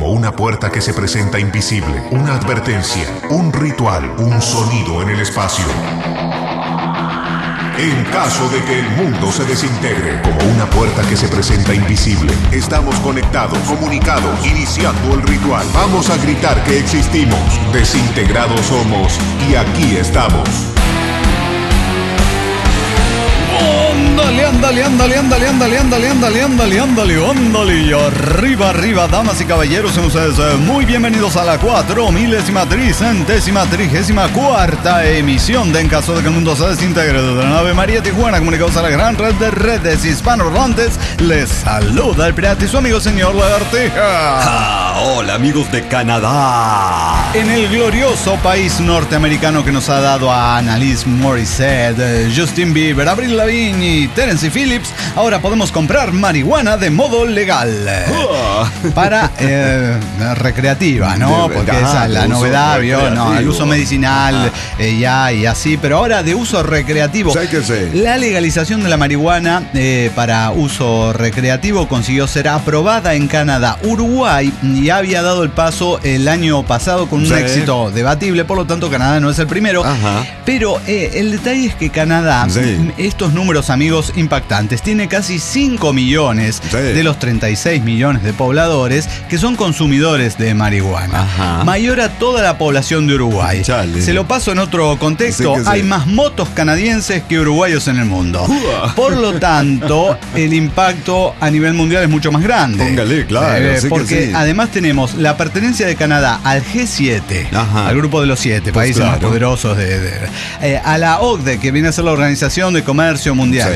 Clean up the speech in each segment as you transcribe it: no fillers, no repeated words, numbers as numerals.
como una puerta que se presenta invisible, una advertencia, un ritual, un sonido en el espacio. En caso de que el mundo se desintegre, como una puerta que se presenta invisible, estamos conectados, comunicados, iniciando el ritual. Vamos a gritar que existimos, desintegrados somos y aquí estamos. Ándale. Y arriba, damas y caballeros, sean ustedes muy bienvenidos a la 4034ª emisión de En Caso de que el Mundo se Desintegre de la nave María Tijuana, comunicados a la gran red de redes hispanohablantes. Les saluda el pirata y su amigo señor Lagartija. Hola amigos de Canadá. En el glorioso país norteamericano que nos ha dado a Annalise Morissette, Justin Bieber, Avril Lavigne y Terence Phillips, ahora podemos comprar marihuana de modo legal. Para recreativa, ¿no? Porque esa es la novedad, ¿vio? No, el uso medicinal ya y así, pero ahora de uso recreativo. La legalización de la marihuana para uso recreativo consiguió ser aprobada en Canadá. Uruguay ya había dado el paso el año pasado con un éxito debatible, por lo tanto Canadá no es el primero. Pero el detalle es que Canadá, estos números, amigos, impactantes, tiene casi 5 millones de los 36 millones de pobladores que son consumidores de marihuana. Mayor a toda la población de Uruguay. Se lo paso en otro contexto. Hay más motos canadienses que uruguayos en el mundo. Por lo tanto, el impacto a nivel mundial es mucho más grande. Póngale, claro. Porque además tenemos la pertenencia de Canadá al G7, al grupo de los 7 países más poderosos a la OCDE, que viene a ser la Organización de Comercio Mundial,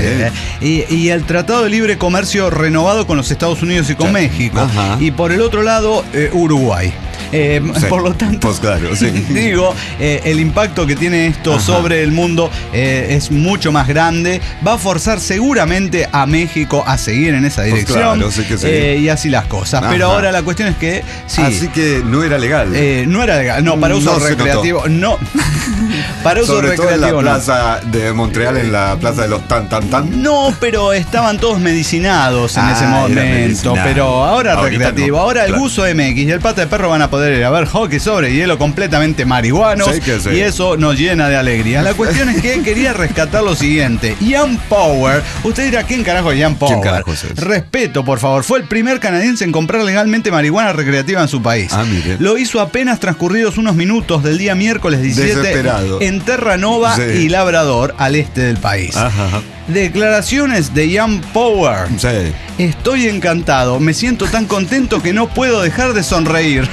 y el Tratado de Libre Comercio renovado con los Estados Unidos y con México. Y por el otro lado, Uruguay. Por lo tanto, digo, el impacto que tiene esto sobre el mundo es mucho más grande. Va a forzar seguramente a México a seguir en esa dirección. Y así las cosas. Pero ahora la cuestión es que así que no era legal. No era legal. No, para uso recreativo. No. Para uso sobre recreativo. Todo en la plaza de Montreal, en la plaza de los tan. No, pero estaban todos medicinados en ese momento. Pero ahora recreativo. No. Ahora el Buzo MX y el Pata de Perro van a poder ir a ver hockey sobre hielo completamente marihuanos. Y eso nos llena de alegría. La cuestión es que quería rescatar lo siguiente. Ian Power. Usted dirá, ¿quién carajo es Ian Power? Respeto, por favor. Fue el primer canadiense en comprar legalmente marihuana recreativa en su país. Lo hizo apenas transcurridos unos minutos del día miércoles 17 en Terranova y Labrador, al este del país. Declaraciones de Ian Power. Estoy encantado, me siento tan contento que no puedo dejar de sonreír.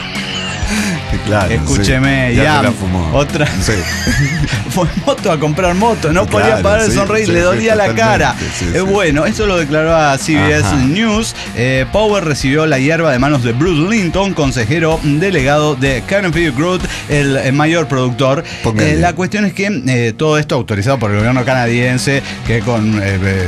Claro, escúcheme, ya otra. Fue moto a comprar moto, no podía parar de sonreír, le dolía la cara. Bueno, eso lo declaró a CBS News. Power recibió la hierba de manos de Bruce Linton, consejero delegado de Canopy Growth, el mayor productor. La cuestión es que todo esto autorizado por el gobierno canadiense, que con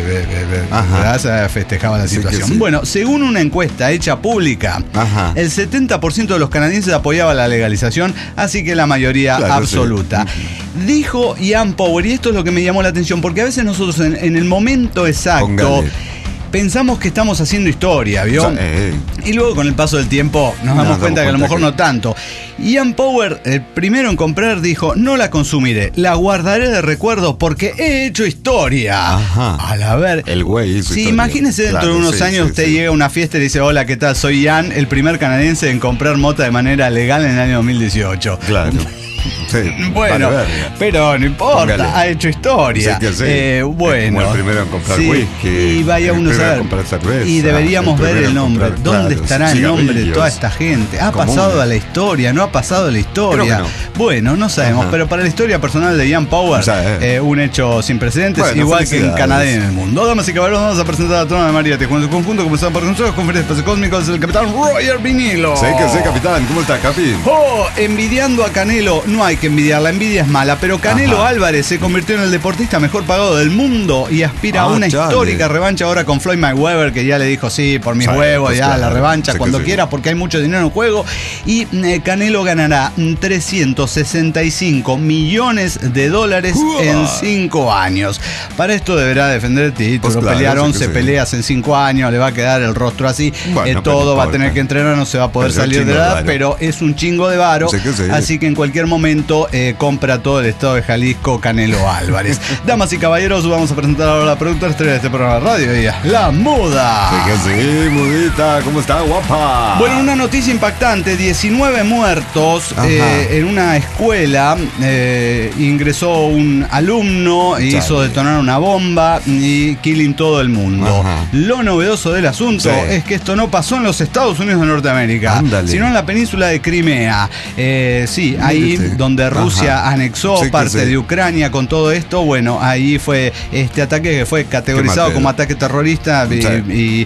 festejaba la situación. Bueno, según una encuesta hecha pública, el 70% de los canadienses apoyaba la legalización, así que la mayoría absoluta. Dijo Ian Power, y esto es lo que me llamó la atención, porque a veces nosotros en el momento exacto pensamos que estamos haciendo historia, ¿vio? Y luego con el paso del tiempo nos damos cuenta que a lo mejor no tanto. Ian Power, el primero en comprar, dijo: no la consumiré, la guardaré de recuerdo porque he hecho historia. A la ver, el güey hizo historia. Imagínese dentro de unos años usted llega a una fiesta y dice: hola, ¿qué tal? Soy Ian, el primer canadiense en comprar mota de manera legal en el año 2018. Claro. Bueno, pero no importa, ha hecho historia. Bueno, como el primero en comprar whisky, y vaya uno a saber. Y deberíamos ver el nombre. ¿Dónde estará el nombre de toda esta gente? ¿Ha pasado a la historia? ¿No ha pasado a la historia? Bueno, no sabemos, pero para la historia personal de Ian Power, un hecho sin precedentes, igual que en Canadá y en el mundo. Damas y caballeros, vamos a presentar a Trona de María Tijuana en su conjunto, comenzando por nosotros, conferencia espacio cósmicos, el capitán Roger Vinilo. Capitán, ¿cómo está, Capi? Envidiando a Canelo. no hay que envidiar, la envidia es mala, pero Canelo Álvarez se convirtió en el deportista mejor pagado del mundo y aspira a una histórica revancha ahora con Floyd Mayweather, que ya le dijo, sí, por mis huevos, pues ya claro, la revancha cuando quiera, porque hay mucho dinero en juego. Y Canelo ganará 365 millones de dólares en 5 años. Para esto deberá defender el título, pues claro, pelear 11 peleas en 5 años, le va a quedar el rostro así, bueno, todo va a tener que entrenar, no se va a poder salir de la edad, pero es un chingo de varo, así que en cualquier momento compra todo el estado de Jalisco Canelo Álvarez. Damas y caballeros, vamos a presentar ahora a la productora estrella de este programa de radio, ella, La Muda. Sí, Mudita, ¿cómo está, guapa? Bueno, una noticia impactante, 19 muertos en una escuela, ingresó un alumno, hizo detonar una bomba y killing todo el mundo. Lo novedoso del asunto es que esto no pasó en los Estados Unidos de Norteamérica, sino en la península de Crimea. Ahí donde Rusia anexó parte de Ucrania con todo esto, bueno, ahí fue este ataque que fue categorizado como ataque terrorista y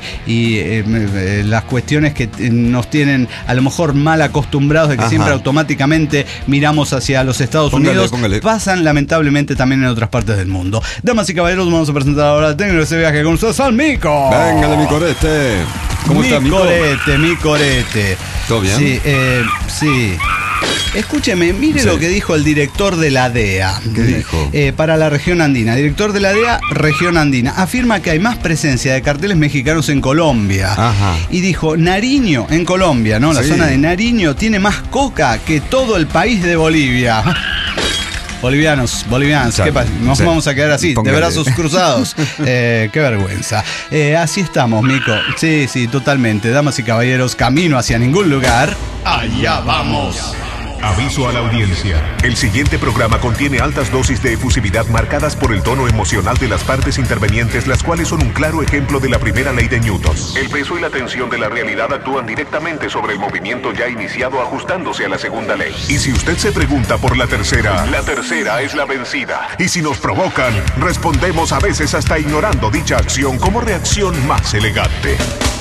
las cuestiones que nos tienen a lo mejor mal acostumbrados de que siempre automáticamente miramos hacia los Estados Unidos, pasan lamentablemente también en otras partes del mundo. Damas y caballeros, vamos a presentar ahora al técnico de ese viaje con ustedes, al Mico. Véngale, mi corete. ¿Cómo está, Mico? Mi corete. ¿Todo bien? Sí. Escúcheme, mire lo que dijo el director de la DEA. ¿Qué dijo? Para la región andina. Director de la DEA, región andina. Afirma que hay más presencia de carteles mexicanos en Colombia. Y dijo, Nariño, en Colombia, ¿no? La zona de Nariño tiene más coca que todo el país de Bolivia. Bolivianos, ¿qué pasa? Nos vamos a quedar así, de brazos cruzados. Qué vergüenza. Así estamos, Mico. Sí, totalmente. Damas y caballeros, camino hacia ningún lugar. Allá vamos. Aviso a la audiencia. El siguiente programa contiene altas dosis de efusividad marcadas por el tono emocional de las partes intervenientes, las cuales son un claro ejemplo de la primera ley de Newton. El peso y la tensión de la realidad actúan directamente sobre el movimiento ya iniciado, ajustándose a la segunda ley. Y si usted se pregunta por la tercera es la vencida. Y si nos provocan, respondemos a veces hasta ignorando dicha acción como reacción más elegante.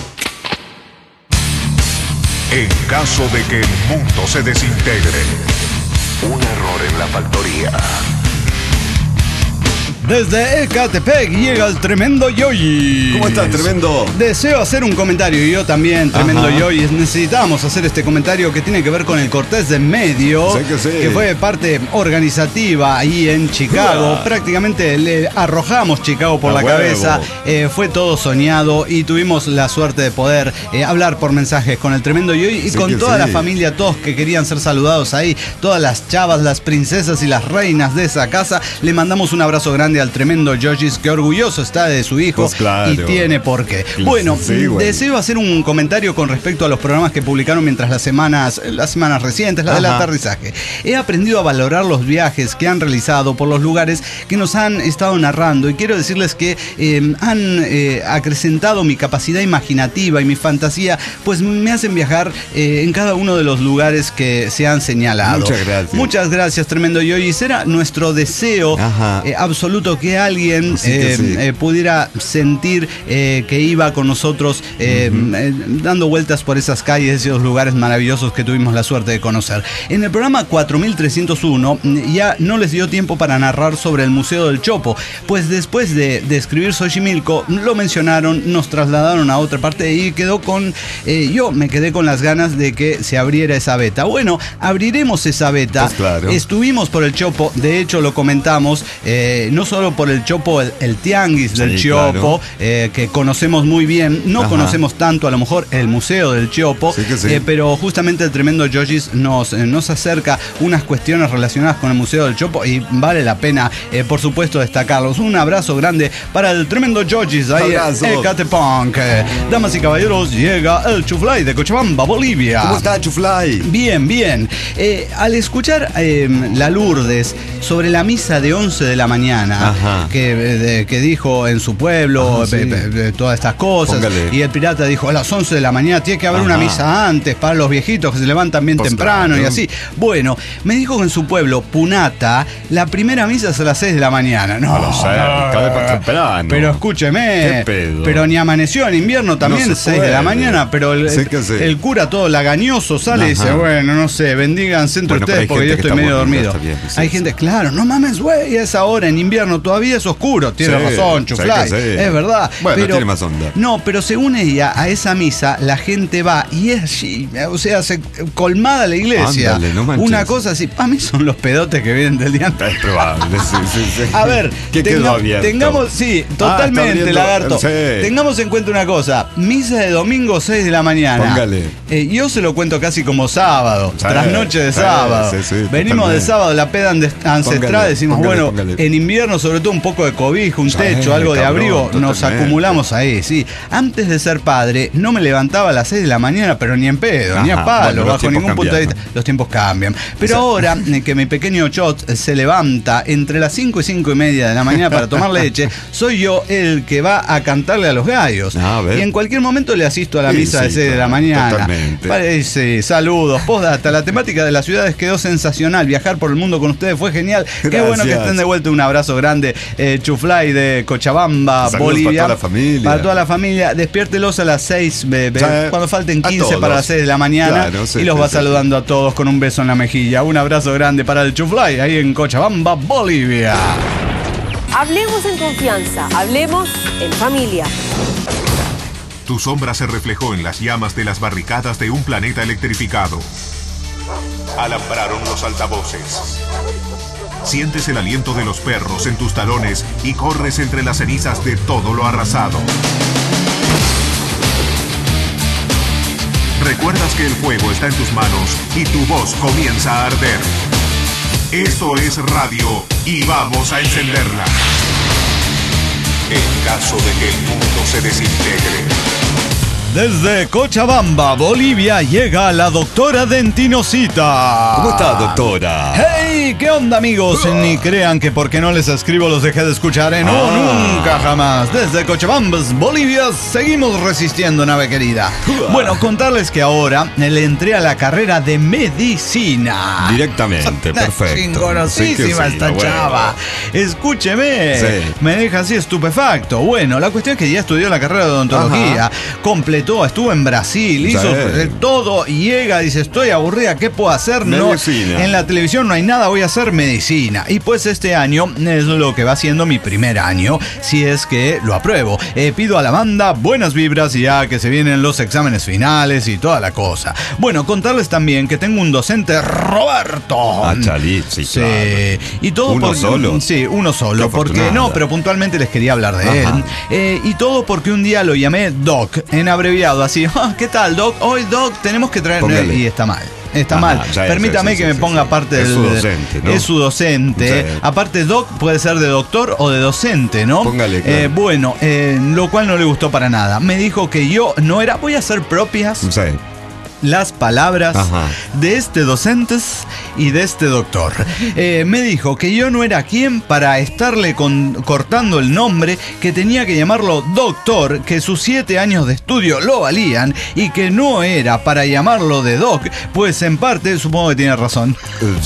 En caso de que el mundo se desintegre, un error en la factoría. Desde Ecatepec llega el tremendo Yoyi. ¿Cómo estás, tremendo? Deseo hacer un comentario, y yo también, tremendo Yoyi. Necesitamos hacer este comentario que tiene que ver con el Cortés de Medio, que fue parte organizativa ahí en Chicago. Prácticamente le arrojamos Chicago por la cabeza. Fue todo soñado y tuvimos la suerte de poder hablar por mensajes con el tremendo Yoyi y con toda la familia, todos que querían ser saludados ahí, todas las chavas, las princesas y las reinas de esa casa. Le mandamos un abrazo grande al tremendo Yoyis, que orgulloso está de su hijo, y tiene por qué. Bueno, deseo hacer un comentario con respecto a los programas que publicaron mientras las semanas recientes, la del aterrizaje. He aprendido a valorar los viajes que han realizado por los lugares que nos han estado narrando, y quiero decirles que han acrecentado mi capacidad imaginativa y mi fantasía, pues me hacen viajar en cada uno de los lugares que se han señalado. Muchas gracias, tremendo Yoyis. Era nuestro deseo absoluto que alguien pudiera sentir que iba con nosotros dando vueltas por esas calles y esos lugares maravillosos que tuvimos la suerte de conocer. En el programa 4301 ya no les dio tiempo para narrar sobre el Museo del Chopo, pues después de escribir Xochimilco lo mencionaron, nos trasladaron a otra parte y quedó con yo me quedé con las ganas de que se abriera esa beta. Bueno, abriremos esa beta. Estuvimos por el Chopo, de hecho lo comentamos, no solo por el Chopo, el tianguis del Chopo, que conocemos muy bien, no conocemos tanto a lo mejor el Museo del Chopo, pero justamente el tremendo Yoyis nos acerca unas cuestiones relacionadas con el Museo del Chopo y vale la pena, por supuesto, destacarlos. Un abrazo grande para el tremendo Yoyis ahí en Ecatepec. Damas y caballeros, llega el Chuflay de Cochabamba, Bolivia. ¿Cómo está, Chuflay? Bien. Al escuchar la Lourdes sobre la misa de 11 de la mañana, Ajá. que dijo en su pueblo Sí. todas estas cosas. Póngale. Y el pirata dijo, a las 11 de la mañana tiene que haber una Ajá. misa antes para los viejitos que se levantan bien Pues temprano y claro. así. Bueno, me dijo que en su pueblo, Punata, la primera misa es a las 6 de la mañana. No, A las 6, cada vez más temprano. pero escúcheme, ¿Qué pedo? pero ni amaneció en invierno también, No se 6 de la puede. mañana, pero Sí que sí. el cura todo lagañoso sale y dice, Ajá. bueno, no sé, bendíganse entre Bueno, pero ustedes hay porque yo gente que estoy está medio aburrida, dormido. está bien, sí, Hay sí. gente, claro, no mames, güey, a esa hora en invierno todavía es oscuro, tiene Sí, razón, sí Chuflay, que sí. es verdad. Bueno, pero, tiene más onda. No, pero según ella, a esa misa la gente va y es así, o sea, se colmada la iglesia. Ándale, no manches. Una cosa así, para mí son los pedotes que vienen del día antes. Es probable, sí. A ver, ¿Qué quedó abierto? tengamos, sí, está totalmente, abriendo, lagarto. sí. Tengamos en cuenta una cosa, misa de domingo 6 de la mañana. Póngale. Yo se lo cuento casi como sábado, Sí, trasnoche de sí, sábado. sí, Venimos totalmente. de sábado, la peda ancestral, Póngale, decimos, póngale, bueno, póngale. en invierno sobre todo un poco de cobijo, un Sí, techo, algo de cabrón, abrigo, nos totalmente. acumulamos ahí, sí. Antes de ser padre, no me levantaba a las 6 de la mañana, pero ni en pedo, ni a Ajá, palo, bueno, los bajo tiempos ningún punto de vista. cambiaron. Los tiempos cambian. Pero Exacto. ahora que mi pequeño Chot se levanta entre las 5 y 5 y media de la mañana para tomar leche, soy yo el que va a cantarle a los gallos. A ver. Y en cualquier momento le asisto a la Sí, misa de sí, 6 de la claro, mañana. totalmente. Parece, saludos, postdata. La temática de las ciudades quedó sensacional. Viajar por el mundo con ustedes fue genial. Qué Gracias. bueno que estén de vuelta. Un abrazo grande. Chuflay de Cochabamba, Saludos Bolivia. para toda la familia. Para toda la familia. Despiértelos a las 6, Ya, cuando falten a 15 todos. para las 6 de la mañana. Claro, sí, y los sí, va sí, saludando a todos con un beso en la mejilla. Un abrazo grande para el Chuflay ahí en Cochabamba, Bolivia. Hablemos en confianza, hablemos en familia. Tu sombra se reflejó en las llamas de las barricadas de un planeta electrificado. Alambraron los altavoces. Sientes el aliento de los perros en tus talones y corres entre las cenizas de todo lo arrasado. Recuerdas que el fuego está en tus manos y tu voz comienza a arder. Eso es radio y vamos a encenderla. En caso de que el mundo se desintegre. Desde Cochabamba, Bolivia, llega la doctora Dentinosita. ¿Cómo está, doctora? ¡Hey! ¿Qué onda, amigos? Ni crean que porque no les escribo los dejé de escuchar, ¿eh? No, nunca jamás. Desde Cochabamba, Bolivia, seguimos resistiendo, nave querida. Bueno, contarles que ahora le entré a la carrera de medicina. Directamente, perfecto. Chingonosísima Sí que sí, esta bueno. chava. Escúcheme. Sí. Me deja así estupefacto. Bueno, la cuestión es que ya estudió la carrera de odontología. Completó, estuvo en Brasil, hizo todo y llega, dice, estoy aburrida, ¿qué puedo hacer? Medicina. No, en la televisión no hay nada, voy a hacer medicina. Y pues este año es lo que va siendo mi primer año, si es que lo apruebo. Pido a la banda buenas vibras ya que se vienen los exámenes finales y toda la cosa. Bueno, contarles también que tengo un docente, Roberto. Ah, Chalí, sí, Sí, claro. y todo ¿Uno porque, solo? Sí, uno solo, Qué porque afortunada. no, pero puntualmente les quería hablar de Ajá. él. Y todo porque un día lo llamé Doc, en abreviado, así, ¿qué tal, Doc? Hoy, Doc, tenemos que traer... Póngale. Y está mal. Está Ajá, mal. ya, Permítame sí, que sí, me sí, ponga sí. parte Es del... su docente, ¿no? Es su docente. Sí. Aparte, Doc puede ser de doctor o de docente, ¿no? Póngale, claro. Bueno, lo cual no le gustó para nada. Me dijo que yo no era... Voy a hacer propias Sí. las palabras Ajá. de este docente y de este doctor. Me dijo que yo no era quien para estarle cortando el nombre, que tenía que llamarlo doctor, que sus 7 años de estudio lo valían y que no era para llamarlo de doc, pues en parte supongo que tiene razón.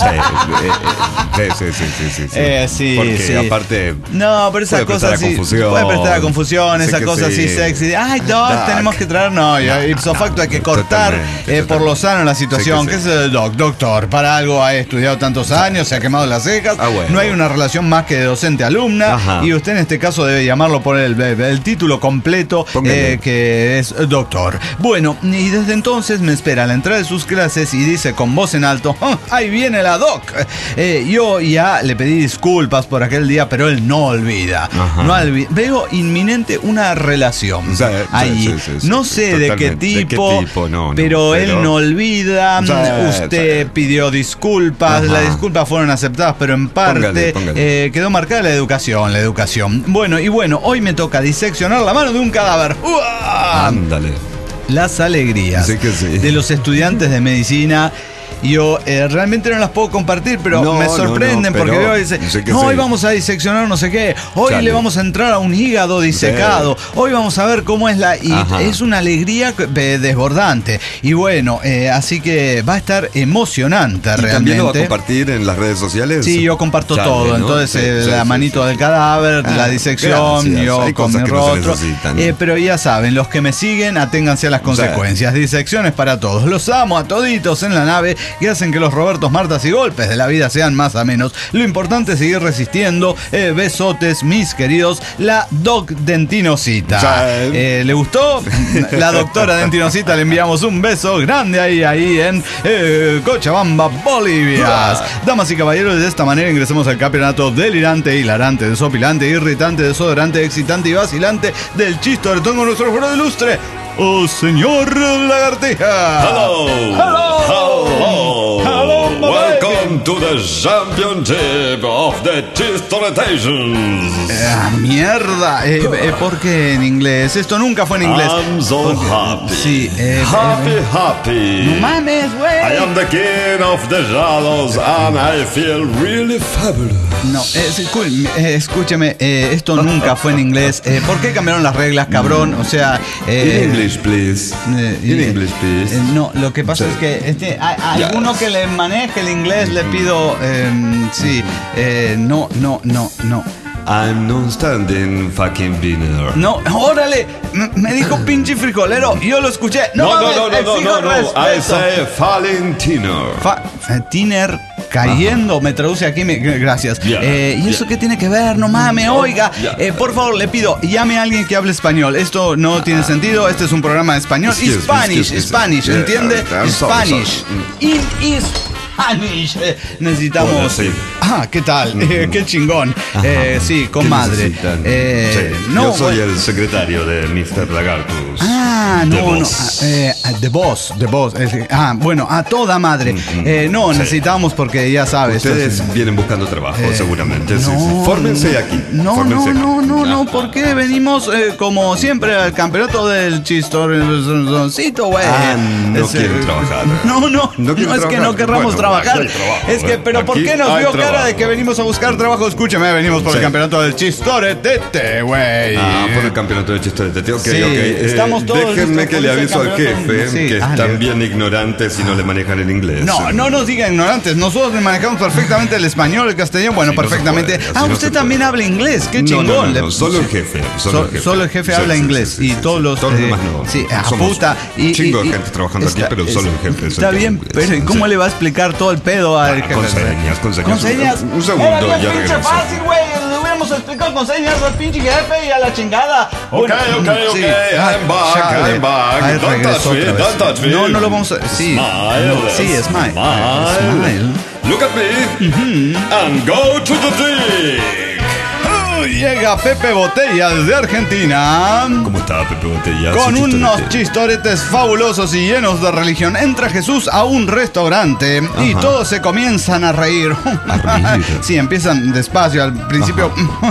Sí, Porque sí. aparte... No, pero esas puede prestar cosas a sí. confusión. Puede prestar a confusión, Sé esa que cosa así sí. sexy. Ay, Doc, Doc. tenemos que traer. No, ipso facto hay que cortar Totalmente, por lo sano la situación. Sí que ¿Qué sí. es el Doc? Doctor, para algo ha estudiado tantos años, se ha quemado las cejas. Ah, bueno. No hay una relación más que de docente-alumna. Ajá. Y usted en este caso debe llamarlo por el título completo, Póngale. que es doctor. Bueno, y desde entonces me espera a la entrada de sus clases y dice con voz en alto: "Oh, ahí viene la Doc". Yo ya le pedí disculpas por aquel día, pero él no olvida. Ajá. No veo inminente una relación Sí, allí. sí, No sí, sé de qué totalmente. ¿De qué tipo, tipo? No, pero él no olvida. Sí, Usted sí. pidió disculpas, Ajá. las disculpas fueron aceptadas, pero en parte Póngale. quedó marcada la educación. Bueno, hoy me toca diseccionar la mano de un cadáver. ¡Uah! Ándale. Las alegrías Sí que sí. de los estudiantes de medicina Y yo realmente no las puedo compartir, pero No, me sorprenden no, porque pero veo y dice, sé que no, sí. hoy vamos a diseccionar no sé qué, hoy Claro. le vamos a entrar a un hígado disecado, hoy vamos a ver cómo es la... Y Ajá. es una alegría desbordante. Y bueno, así que va a estar emocionante ¿Y realmente. también lo va a compartir en las redes sociales? Sí, yo comparto Chale, todo. ¿no? Entonces, Sí, la sí, manito sí. del cadáver, Ah, la disección, gracias. yo Hay con cosas mi que no se rostro. necesitan. Pero ya saben, los que me siguen, aténganse a las consecuencias. Disecciones para todos. Los amo a toditos en la nave que hacen que los Robertos, Martas y golpes de la vida sean más a menos. Lo importante es seguir resistiendo. Besotes, mis queridos. La Doc Dentinosita. Sí. ¿Le gustó? La doctora Dentinosita, le enviamos un beso grande ahí en Cochabamba, Bolivia. Damas y caballeros, de esta manera ingresamos al campeonato delirante, hilarante, desopilante, irritante, desodorante, excitante y vacilante del chistoretón con nuestro juego de lustre. ¡Oh, señor Lagartija! Hello! Hello! Hello, my Welcome to the championship of the Chistoretations. Mierda, ¿por qué en inglés? Esto nunca fue en inglés. I'm so happy. Sí, happy. no mames, güey. I am the king of the shadows and I feel really fabulous. No, escúcheme, esto nunca fue en inglés. ¿Por qué cambiaron las reglas, cabrón? O sea... In English, please. In English, please. No, lo que pasa es que hay alguno que le maneje el inglés, le pido... no. I'm not standing fucking dinner. No, órale, me dijo pinche frijolero, yo lo escuché. No, exijo respeto. I say Valentino. Tiner cayendo, me traduce aquí, gracias. Yeah, ¿Y eso qué tiene que ver? No mames, oiga. Por favor, le pido, llame a alguien que hable español. Esto no tiene sentido, este es un programa de español. Spanish, ¿entiende? Spanish. Spanish. Necesitamos... Hola, sí. ¿Qué tal? Qué chingón. Sí, comadre. Yo soy el secretario de Mr. Lagartus. The Boss. Bueno, a toda madre. Necesitamos porque ya sabes. Ustedes vienen buscando trabajo, seguramente. Sí. No, Fórmense aquí. No, ¿por qué venimos como siempre al campeonato del chistorcito, güey? No quieren trabajar. No es que no querramos trabajar. Es que, pero ¿por qué nos vio cara de que venimos a buscar trabajo? Escúcheme, venimos por el campeonato del chistoretete, güey. Por el campeonato de chistoretete. Ok. Estamos todos Déjenme listos que por le ese aviso al campeonato. jefe Sí, que están bien ignorantes y no le manejan el inglés. No nos digan ignorantes. Nosotros le manejamos perfectamente el español, el castellano. Bueno, Sí, no se perfectamente. puede, así no Usted se también puede. habla inglés. Qué chingón. No, solo el jefe. Solo el jefe habla inglés. Y todos los demás no. Sí, a Somos puta. un chingo de gente trabajando aquí, pero solo el jefe. Está bien, pero ¿y cómo le va a explicar todo el pedo al jefe? Con señas. ¿Con señas? Un segundo, Era bien ya pinche regreso. fácil, güey. Le hubiéramos explicado con señas al pinche jefe y a la chingada. Ok. Sí. I'm back. Ahí Don't regresó touch me, otra vez. don't touch me. No lo vamos a... Sí. Smile. Look at me and go to the dig. Llega Pepe Botellas de Argentina. ¿Cómo está Pepe Botella? Con Su unos chistorete. chistoretes fabulosos y llenos de religión. Entra Jesús a un restaurante y todos se comienzan a reír. reír. Sí, empiezan despacio al principio.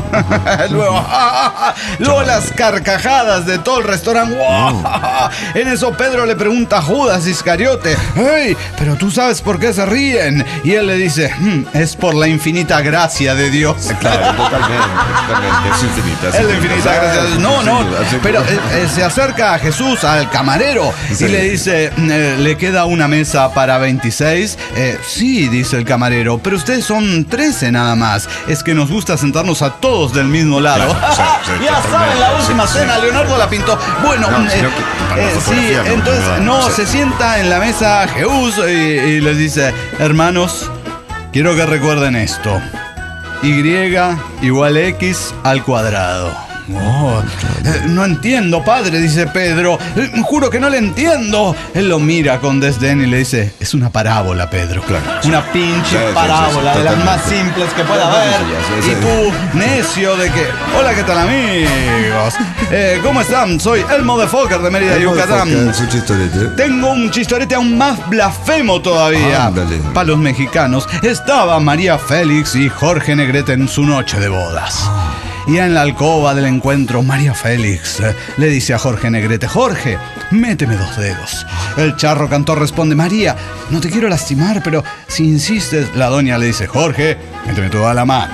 Luego las carcajadas de todo el restaurante. En eso Pedro le pregunta a Judas Iscariote: hey, pero tú sabes por qué se ríen. Y él le dice: es por la infinita gracia de Dios. Claro, totalmente. Es infinita. Es la infinita gracia. Pero se acerca a Jesús, al camarero, y le dice: ¿le queda una mesa para 26? Sí, dice el camarero, pero ustedes son 13 nada más. Es que nos gusta sentarnos a todos del mismo lado. Ya saben, la última cena, Leonardo la pintó. Bueno, entonces se sienta en la mesa Jesús y les dice: hermanos, quiero que recuerden esto. Y igual X al cuadrado. No entiendo, padre, dice Pedro. Juro que no le entiendo. Él lo mira con desdén y le dice: es una parábola, Pedro. Claro. Una pinche parábola de las más simples que pueda haber. Y tú, necio de que... Hola, ¿qué tal, amigos? ¿Cómo están? Soy el motherfucker de Mérida, Yucatán. Su chistorete. Tengo un chistorete aún más blasfemo todavía. Ándale. Para los mexicanos. Estaba María Félix y Jorge Negrete en su noche de bodas. Y en la alcoba del encuentro, María Félix le dice a Jorge Negrete: Jorge, méteme 2 dedos. El charro cantor responde: María, no te quiero lastimar, pero si insistes. La doña le dice: Jorge, méteme toda la mano.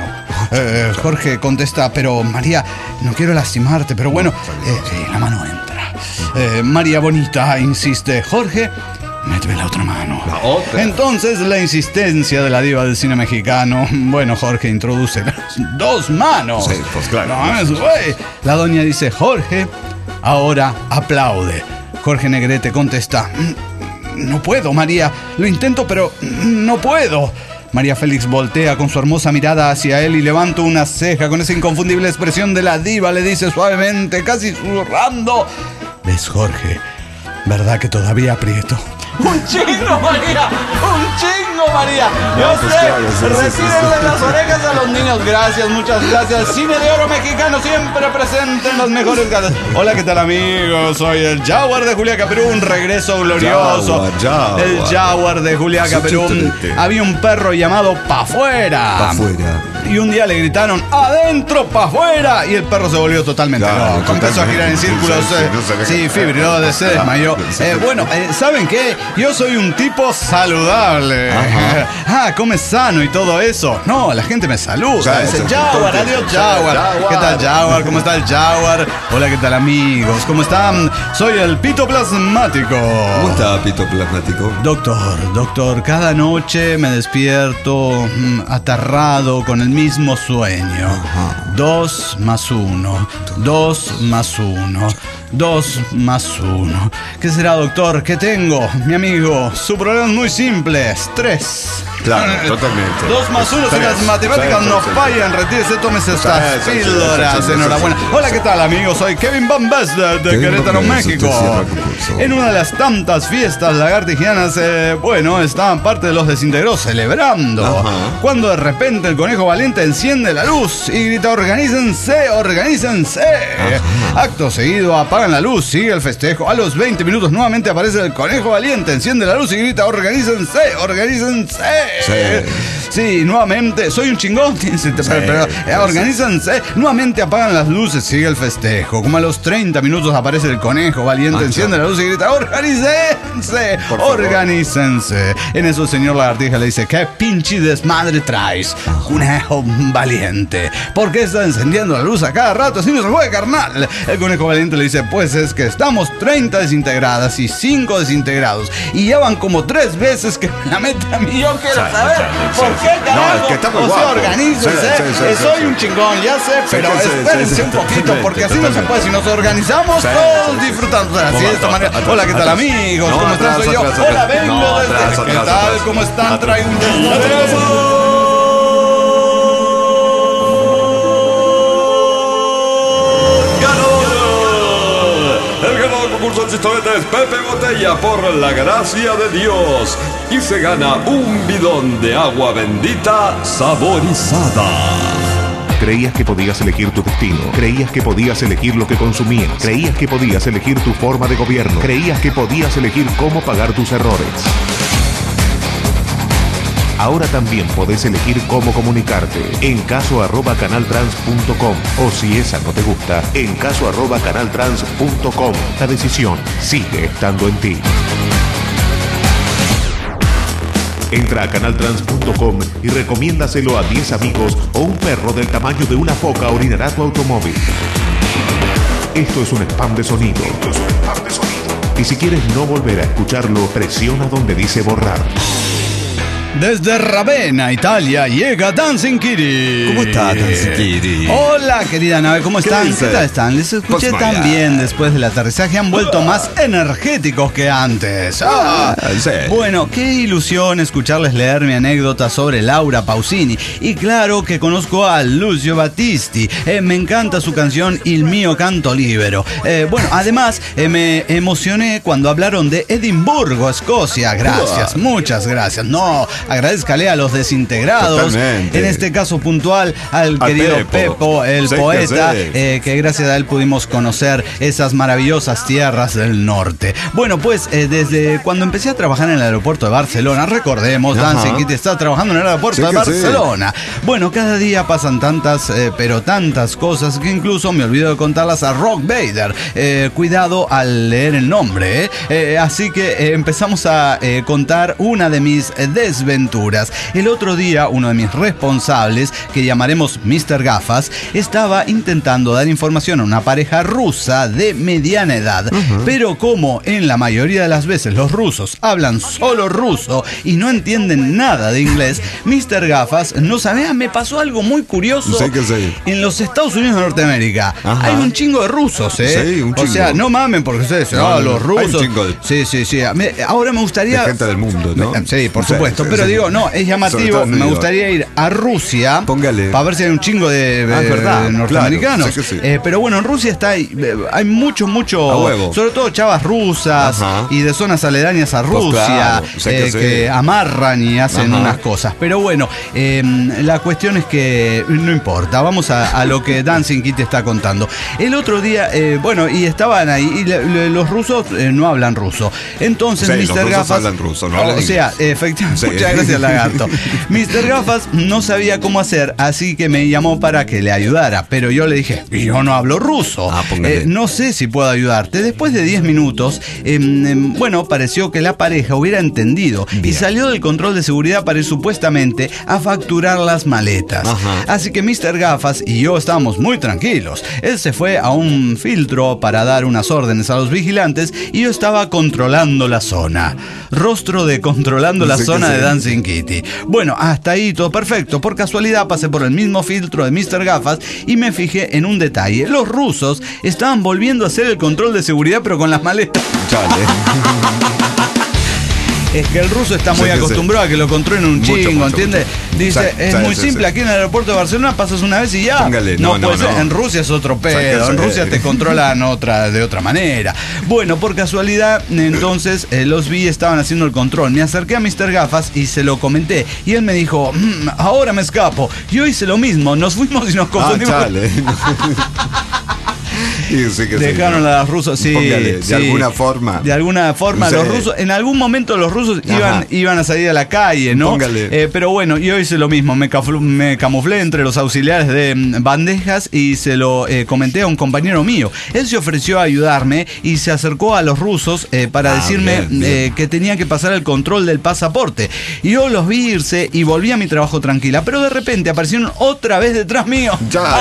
Jorge contesta: pero María, no quiero lastimarte, pero bueno, la mano entra. María Bonita insiste: Jorge, méteme la otra mano. La otra. Entonces la insistencia de la diva del cine mexicano. Bueno, Jorge introduce las 2 manos. Sí, pues claro. No, eso, güey. La doña dice: Jorge, ahora aplaude. Jorge Negrete contesta: no puedo, María. Lo intento, pero no puedo. María Félix voltea con su hermosa mirada hacia él y levanta una ceja con esa inconfundible expresión de la diva. Le dice suavemente, casi susurrando: ¿ves, Jorge? ¿Verdad que todavía aprieto? ¡Un chingo, María! ¡Un chingo, María! Yo pues sé, claro, sí, retírenle las orejas a los niños. Gracias, muchas gracias. Cine de oro mexicano siempre presente en las mejores galas. Hola, ¿qué tal, amigos? Soy el Jaguar de Juliaca, Perú. Un regreso glorioso. Jaguar. El Jaguar de Juliaca, Perú. Había un perro llamado Pafuera. Pafuera. Y un día le gritaron: ¡adentro, pa' afuera! Y el perro se volvió totalmente Claro, loco. Empezó a girar en círculos. Sí, fibriló, se desmayó. Bueno, ¿saben qué? Yo soy un tipo saludable. Come sano y todo eso. No, la gente me saluda. Dice: Jaguar, adiós, Jaguar. ¿Qué tal, Jaguar? ¿Cómo está el Jaguar? Hola, ¿qué tal, amigos? ¿Cómo están? Soy el Pito Plasmático. ¿Cómo está, Pito Plasmático? Doctor, cada noche me despierto aterrado con el mismo sueño. 2 más 1, 2 más 1, 2 más 1. ¿Qué será, doctor? ¿Qué tengo? Mi amigo, su problema es muy simple: 3. Claro, totalmente. 2 más 1, si las matemáticas no fallan, retírese, tómese estas píldoras. Enhorabuena. Hola, ¿qué tal, amigos? Soy Kevin Van Best de Querétaro, México. En una de las tantas fiestas lagartigianas, estaban parte de los desintegrados celebrando. Cuando de repente el conejo valiente enciende la luz y grita: organícense, organícense. Acto seguido apagan la luz, sigue el festejo. A los 20 minutos nuevamente aparece el conejo valiente, enciende la luz y grita: organícense, organícense. Sí, nuevamente, soy un chingón, pero organícense. Nuevamente apagan las luces, sigue el festejo. Como a los 30 minutos aparece el conejo valiente, enciende la luz y grita: organícense, organícense. En eso el señor lagartija le dice: ¿qué pinche desmadre traes, conejo valiente? ¿Por qué estás encendiendo la luz a cada rato? Así no se puede, carnal. El conejo valiente le dice: pues es que estamos 30 desintegradas y 5 desintegrados y ya van como 3 veces que me la meten a mí. Yo quiero saber por qué, carajo. No, es que está muy o sea, guapo. organícense. Soy un chingón, ya sé, pero espérense un poquito, porque así no se puede. Si nos organizamos, todos disfrutando así de esta manera. Hola, ¿qué tal, amigos? ¿Cómo están? Soy yo. Hola, vengo desde... ¿Qué tal? ¿Cómo están? Traigo un desmadre. Concurso de historietas Pepe Botella, por la gracia de Dios, y se gana un bidón de agua bendita saborizada. Creías que podías elegir tu destino, creías que podías elegir lo que consumías, creías que podías elegir tu forma de gobierno, creías que podías elegir cómo pagar tus errores. Ahora también podés elegir cómo comunicarte en caso@canaltrans.com, o si esa no te gusta, en caso@canaltrans.com. La decisión sigue estando en ti. Entra a canaltrans.com y recomiéndaselo a 10 amigos, o un perro del tamaño de una foca orinará tu automóvil. Esto es un spam de sonido. Y si quieres no volver a escucharlo, presiona donde dice borrar. Desde Ravenna, Italia, llega Dancing Kitty. ¿Cómo está, Dancing Kitty? Hola, querida nave, ¿cómo están? dice? ¿Qué tal están? Les escuché Pues tan vaya. bien después del aterrizaje. Han vuelto más energéticos que antes. Sí. Bueno, qué ilusión escucharles leer mi anécdota sobre Laura Pausini. Y claro que conozco a Lucio Battisti. Me encanta su canción Il mio canto libero. Bueno, además me emocioné cuando hablaron de Edimburgo, Escocia. Gracias, muchas gracias. No, agradézcale a los desintegrados. Totalmente. En este caso puntual al querido Pepo, el poeta, que gracias a él pudimos conocer esas maravillosas tierras del norte. Bueno, pues desde cuando empecé a trabajar en el aeropuerto de Barcelona, recordemos, Dancing Kitty está trabajando en el aeropuerto de Barcelona. Bueno, cada día pasan tantas, pero tantas cosas que incluso me olvido de contarlas a Rock Vader. Cuidado al leer el nombre, así que empezamos a contar una de mis desventuras. El otro día, uno de mis responsables, que llamaremos Mr. Gafas, estaba intentando dar información a una pareja rusa de mediana edad, pero como en la mayoría de las veces los rusos hablan solo ruso y no entienden nada de inglés, Mr. Gafas no sabía, me pasó algo muy curioso. En los Estados Unidos de Norteamérica hay un chingo de rusos, Sí, un chingo. O sea, no mamen porque ustedes, los rusos. Hay un chingo de... Sí. Ahora me gustaría... De gente del mundo, ¿no? Sí, por supuesto, pero digo, no, es llamativo, me gustaría ir a Rusia. Póngale. Para ver si hay un chingo de norteamericanos. Claro, sí. Pero bueno, en Rusia hay mucho, sobre todo chavas rusas y de zonas aledañas a Rusia, que amarran y hacen unas cosas. Pero bueno, la cuestión es que no importa, vamos a lo que Dancing Kitty está contando. El otro día, y estaban ahí, y los rusos no hablan ruso. Entonces Mr. Gafas hablan ruso, no hablan inglés. Efectivamente, muchas gracias, lagarto. Mr. Gafas no sabía cómo hacer, así que me llamó para que le ayudara, pero yo le dije, yo no hablo ruso, no sé si puedo ayudarte. Después de 10 minutos, pareció que la pareja hubiera entendido y salió del control de seguridad para ir supuestamente a facturar las maletas. Así que Mr. Gafas y yo estábamos muy tranquilos. Él se fue a un filtro para dar unas órdenes a los vigilantes y yo estaba controlando la zona. Rostro de controlando la zona de Dancing Kitty. Bueno, hasta ahí todo perfecto. Por casualidad pasé por el mismo filtro de Mr. Gafas y me fijé en un detalle. Los rusos estaban volviendo a hacer el control de seguridad pero con las maletas. Es que el ruso está muy acostumbrado a que lo controlen un chingo, ¿entiendes? Dice, es muy simple, aquí en el aeropuerto de Barcelona pasas una vez y ya. No, en Rusia es otro pedo, en Rusia te controlan de otra manera. Bueno, por casualidad, entonces los vi, estaban haciendo el control. Me acerqué a Mr. Gafas y se lo comenté. Y él me dijo, ahora me escapo. Yo hice lo mismo, nos fuimos y nos confundimos. Dejaron a los rusos, de alguna forma. De alguna forma, los rusos, en algún momento los rusos iban a salir a la calle, ¿no? Pero bueno, yo hice lo mismo, me camuflé entre los auxiliares de bandejas y se lo comenté a un compañero mío. Él se ofreció a ayudarme y se acercó a los rusos para decirme que tenía que pasar el control del pasaporte. Y yo los vi irse y volví a mi trabajo tranquila, pero de repente aparecieron otra vez detrás mío.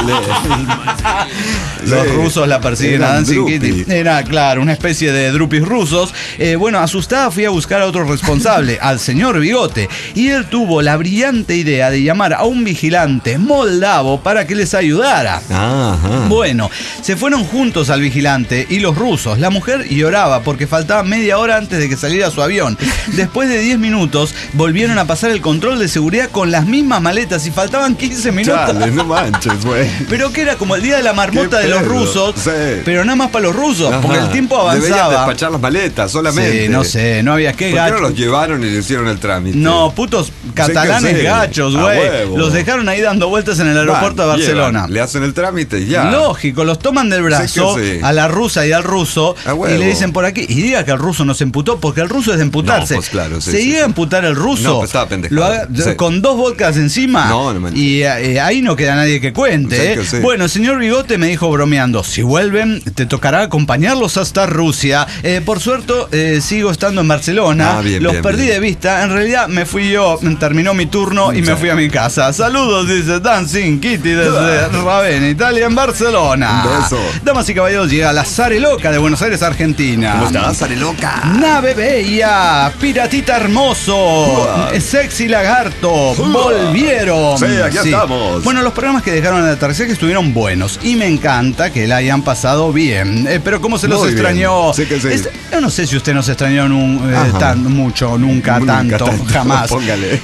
Los rusos la persiguen a Dancing Kitty. Era, claro, una especie de drupis rusos. Asustada fui a buscar a otro responsable, al señor Bigote. Y él tuvo la brillante idea de llamar a un vigilante moldavo para que les ayudara. Bueno, se fueron juntos al vigilante y los rusos. La mujer lloraba porque faltaba media hora antes de que saliera su avión. Después de 10 minutos, volvieron a pasar el control de seguridad con las mismas maletas y faltaban 15 minutos. No manches, güey. Pero que era como el día de la marmota de los rusos. Pero nada más para los rusos, porque el tiempo avanzaba. Deberían despachar las maletas solamente. Sí, no sé, no había que gacho. ¿Por qué no los llevaron y le hicieron el trámite? No, putos catalanes gachos, güey. Los dejaron ahí dando vueltas en el aeropuerto de Barcelona. Le hacen el trámite y ya. Lógico, los toman del brazo a la rusa y al ruso y le dicen por aquí. Y diga que el ruso no se emputó, porque el ruso es de emputarse. No, pues claro, se iba a emputar el ruso. No, pues estaba pendejado. Con 2 vodkas encima. Y ahí no queda nadie que cuente. Bueno, el señor Bigote me dijo bromeando, si vuelven, te tocará acompañarlos hasta Rusia. Por suerte, sigo estando en Barcelona. Los perdí de vista. En realidad me fui yo, terminó mi turno y me fui a mi casa. Saludos, dice Dancing Kitty desde Ravenna, Italia, en Barcelona. Un beso. Damas y caballeros, llega la Zareloca de Buenos Aires, Argentina. ¿Cómo estás, Zareloca? Nave bella, piratita hermoso, sexy lagarto, volvieron. Sí, aquí estamos. Bueno, los programas que dejaron en el aterrizaje estuvieron buenos y me encanta que la hayan pasado bien. Pero ¿cómo se los extrañó? Sí. Yo no sé si usted nos extrañó mucho, nunca tanto, jamás. Póngale.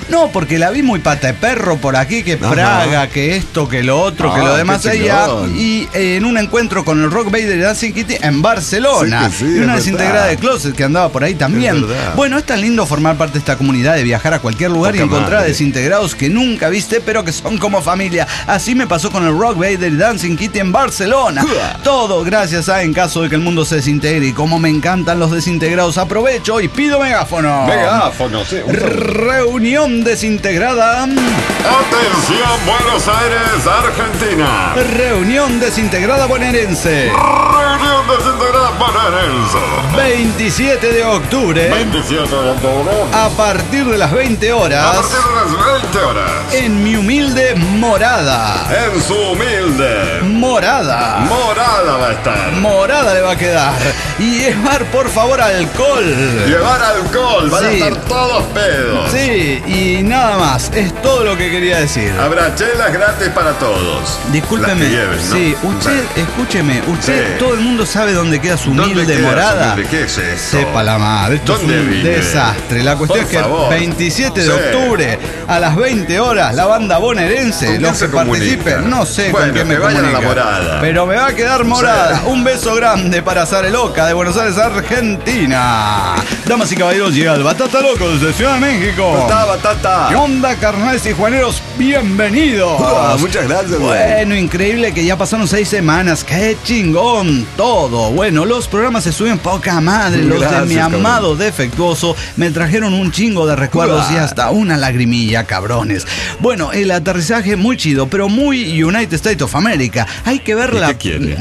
No, porque la vi muy pata de perro por aquí, que Praga, que esto, que lo otro, que lo demás allá. Y en un encuentro con el Rock Vader y Dancing Kitty en Barcelona. Sí, y una desintegrada de Closet que andaba por ahí también. Bueno, es tan lindo formar parte de esta comunidad, de viajar a cualquier lugar y encontrar desintegrados que nunca viste, pero que son como familia. Así me pasó con el Rock Vader y Dancing Kitty en Barcelona. Todo gracias a En caso de que el mundo se desintegre. Y como me encantan los desintegrados, aprovecho y pido megáfono. Megáfono, sí. Reunión desintegrada. Atención, Buenos Aires, Argentina. Reunión desintegrada bonaerense. Reunión desintegrada bonaerense. 27 de octubre. 27 de octubre. A partir de las 20 A horas. partir de las 20 horas. En mi humilde morada. En su humilde Morada. morada va a estar. Morada le va a quedar. Y llevar, por favor, alcohol. Llevar alcohol, van a Sí. estar todos pedos. Sí, y nada más. Es todo lo que quería decir. Habrá chelas gratis para todos. Discúlpeme. Las que lleven, ¿no? Sí, usted, escúcheme, usted, Sí. todo el mundo sabe dónde queda su ¿Dónde humilde queda morada. su humilde? ¿Qué es eso? Sepa la madre, esto es ¿Dónde un vive? desastre. La cuestión Por es que favor. 27 de Sí. octubre a las 20 horas la banda bonaerense, ¿Con quién los se que comunica? participen, no sé Bueno, con quién me que vayan a la comunica, morada. pero me va a quedar morada. Sí. Un beso grande para Zareloca de Buenos Aires, Argentina. Damas y caballeros, llega el Batata Loco desde Ciudad de México. Batata. ¿Qué onda, carnales y juaneros? Bienvenidos. Muchas gracias, güey. Bueno, increíble que ya pasaron 6 semanas. ¡Qué chingón! Todo. Bueno, los programas se suben poca madre. Los Gracias, de mi cabrón. amado defectuoso me trajeron un chingo de recuerdos y hasta una lagrimilla, cabrones. Bueno, el aterrizaje muy chido, pero muy United States of America. Hay que verla. ¿Y qué quiere?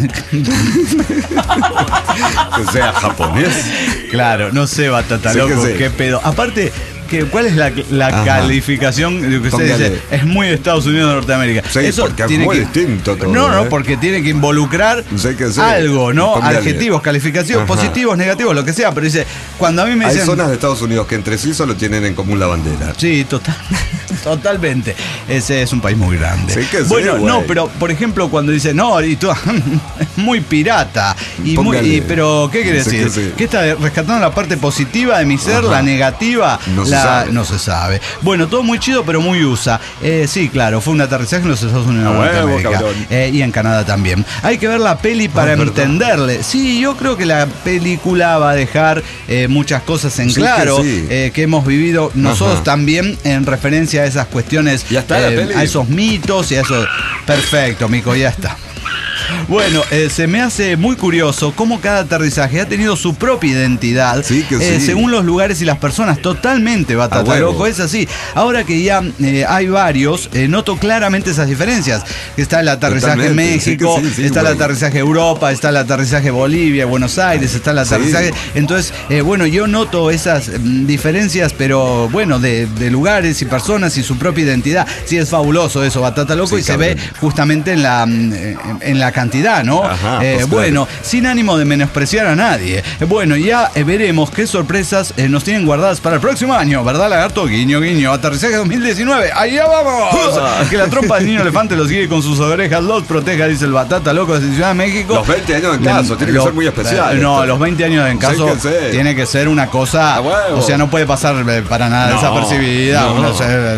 Que sea japonés. Claro, no sé, Batata Sí que Loco, sí. qué pedo. Aparte, ¿cuál es la Ajá. calificación de lo que usted Póngale. dice? Es muy de Estados Unidos de Norteamérica. Sí, porque es muy distinto todo, No, ¿eh? porque tiene que involucrar Sí que sí. algo, ¿no? Póngale. Adjetivos, calificativos, Ajá. positivos, negativos, lo que sea. Pero dice, cuando a mí me Hay dicen... zonas de Estados Unidos que entre sí solo tienen en común la bandera. Sí, totalmente. Ese es un país muy grande. Sí que sí, bueno, güey. no, pero por ejemplo, cuando dice, no, y tú, es muy pirata. Póngale. Pero, ¿qué quiere Sí decir? que sí. ¿Qué está rescatando la parte positiva de mi ser, Ajá. la negativa? No se sabe. No se sabe. Bueno, todo muy chido, pero muy USA. Sí, claro, fue un aterrizaje en los Estados Unidos de A huevo, Norteamérica. cabrón. Y en Canadá también. Hay que ver la peli para es verdad. entenderle. Sí, yo creo que la película va a dejar muchas cosas en Sí que claro sí. que hemos vivido nosotros Ajá. también en referencia a esas cuestiones, Ya está la peli. a esos mitos y a esos... Perfecto, Mico, ya está. Bueno, se me hace muy curioso cómo cada aterrizaje ha tenido su propia identidad, Sí, que sí. según los lugares y las personas. Totalmente, Batata A huevo. Loco, es así. Ahora que ya hay varios, noto claramente esas diferencias. Está el aterrizaje en Totalmente, sí que México, sí, sí, está el güey. aterrizaje Europa, está el aterrizaje Bolivia, Buenos Aires, está el aterrizaje... Entonces, bueno, yo noto esas diferencias, pero bueno, de lugares y personas y su propia identidad. Sí, es fabuloso eso, Batata Loco, Sí, y se cabrón. ve justamente en la cantidad, ¿no? Ajá, pues claro. Bueno, sin ánimo de menospreciar a nadie. Bueno, ya veremos qué sorpresas nos tienen guardadas para el próximo año, ¿verdad, Lagarto? Guiño, guiño. Aterrizaje 2019. ¡Allá vamos! Que la trompa del niño elefante los guíe con sus orejas, los proteja, dice el Batata Loco desde Ciudad de México. Los 20 años en caso, tiene que ser muy especial. No, esto. los 20 años en caso Sí que sí. tiene que ser una cosa, A huevo. o sea, no puede pasar para nada No, desapercibida. no.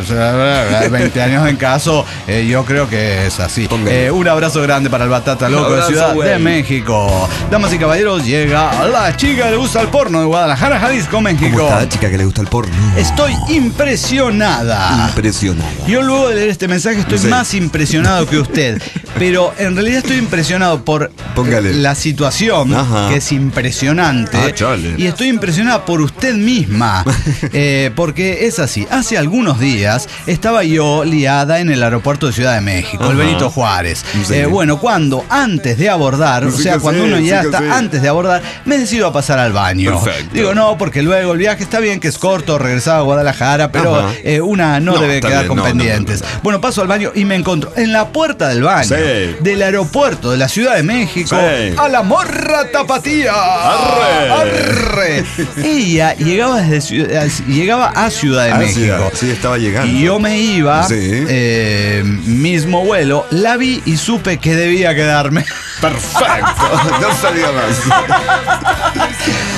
20 años en caso, yo creo que es así. Póngale. Un abrazo grande para el Batata Loco de abrazo, Ciudad güey. de México. Damas y caballeros, llega la chica que le gusta el porno de Guadalajara, Jalisco, México. ¿Cómo está la chica que le gusta el porno? Estoy impresionada. Impresionada. Yo luego de leer este mensaje estoy Sí. más impresionado que usted, pero en realidad estoy impresionado por Póngale. la situación, Ajá. que es impresionante, Ah, chale. y estoy impresionada por usted misma, porque es así. Hace algunos días estaba yo liada en el aeropuerto de Ciudad de México, el Ajá. Benito Juárez. Sí. Bueno, cuando antes de abordar, o Sí sea, que cuando sí, uno ya sí que está sí. antes de abordar, me decido a pasar al baño. Perfecto. Digo, no, porque luego el viaje está bien que es corto, regresaba a Guadalajara, pero Ajá. una no, No, debe está quedar bien, con no, pendientes. no. Bueno, paso al baño y me encuentro en la puerta del baño Sí. del aeropuerto de la Ciudad de México Sí. a la morra tapatía. Arre. Arre. Ella llegaba llegaba a Ciudad de México. Sí, estaba llegando. Y yo me iba, Sí. mismo vuelo, la vi y supe que debía quedarme. Perfecto. No sabía más.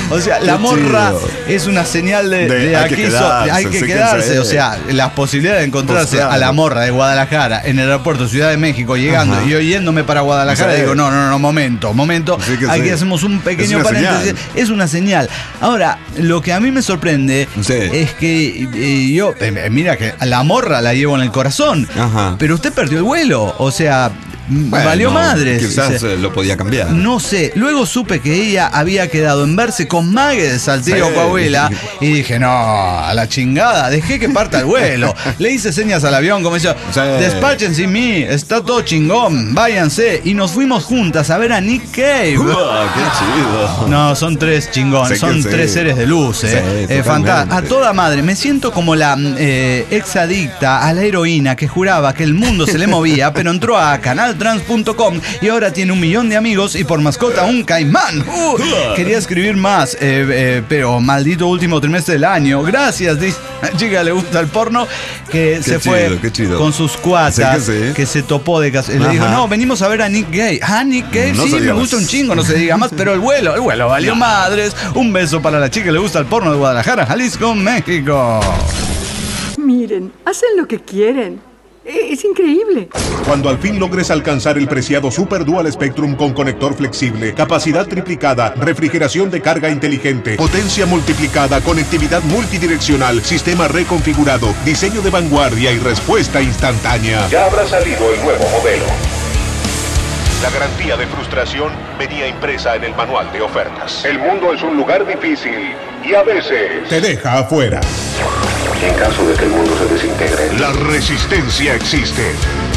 O sea, la Qué morra chido. es una señal de hay aquí que quedarse, hay que sí que quedarse. sí. O sea, las posibilidades de encontrarse Pues claro. a la morra de Guadalajara en el aeropuerto Ciudad de México, llegando Ajá. y oyéndome para Guadalajara, Sí. digo, no, momento. Sí que Aquí sí. hacemos un pequeño Es una paréntesis. señal. Es una señal. Ahora, lo que a mí me sorprende Sí. es que yo, mira que a la morra la llevo en el corazón, Ajá. pero usted perdió el vuelo. O sea, valió Bueno, madres. Quizás O sea, lo podía cambiar. no sé, luego supe que ella había quedado en verse con Mague de Saltillo, Sí. Coahuila, y dije, no, a la chingada, dejé que parta el vuelo. Le hice señas al avión como decía, Sí. despachen sin mí, está todo chingón, váyanse. Y nos fuimos juntas a ver a Nick Cave. Uah, qué chido. No, son tres chingón, Sé que son sí. tres seres de luz, Sí, fantástico. totalmente. A toda madre, me siento como la exadicta a la heroína que juraba que el mundo se le movía, pero entró a canaltrans.com y ahora tiene 1 millón de amigos y por mascota un caimán. Quería escribir más, pero maldito último trimestre del año. Gracias, dice la chica, le gusta el porno, que se fue chido, qué chido. con sus cuatas, Sé que sí. que se topó de casa. Le Ajá. dijo, no, venimos a ver a Nick Cave. Ah, Nick Cave, No sí, se me diga gusta más. un chingo, no se diga más, pero el vuelo valió madres. Un beso para la chica que le gusta el porno de Guadalajara, Jalisco, México. Miren, hacen lo que quieren. Es increíble. Cuando al fin logres alcanzar el preciado Super Dual Spectrum con conector flexible, capacidad triplicada, refrigeración de carga inteligente, potencia multiplicada, conectividad multidireccional, sistema reconfigurado, diseño de vanguardia y respuesta instantánea. Ya habrá salido el nuevo modelo. La garantía de frustración venía impresa en el manual de ofertas. El mundo es un lugar difícil y a veces te deja afuera. En caso de que el mundo se desintegre, la resistencia existe.